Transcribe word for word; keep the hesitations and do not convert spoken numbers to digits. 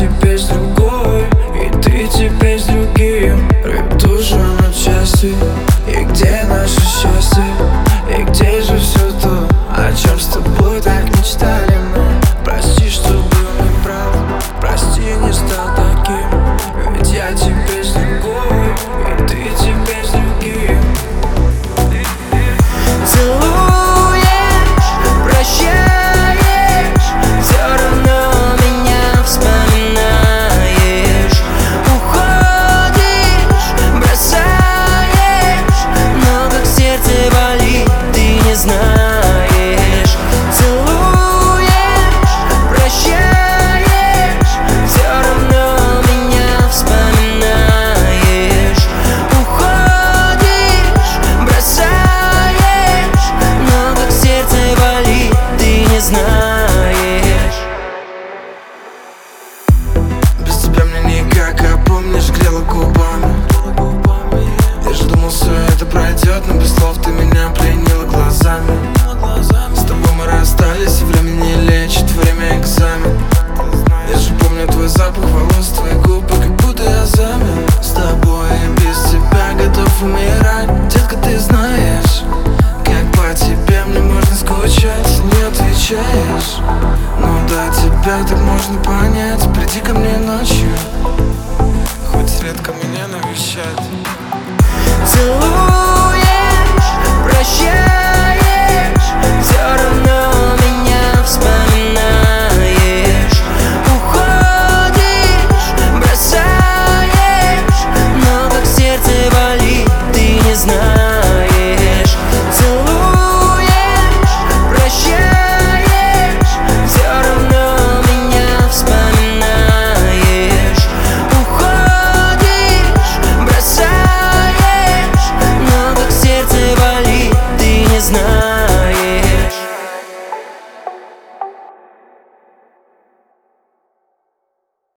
теперь с другой, и ты теперь с другим. Рвет душу на части. И где наше счастье? И где же все то, о чем с тобой так мечтали мы? Прости, что был неправ, прости, не стал таким. Ведь я теперь с другой, и ты теперь с другим. Целуешь, прощаешь, все равно меня вспоминаешь. Уходишь, бросаешь, но как сердце болит, ты не знаешь. Целуешь, прощаешь, все равно меня вспоминаешь. Уходишь, бросаешь, но как сердце болит, ты не знаешь. Без тебя мне никак, а помнишь, грела губами. Я же думал, все это пройдет, но без слов ты меня пленила глазами. С тобой мы расстались, и время не лечит, время экзамен. Я же помню твой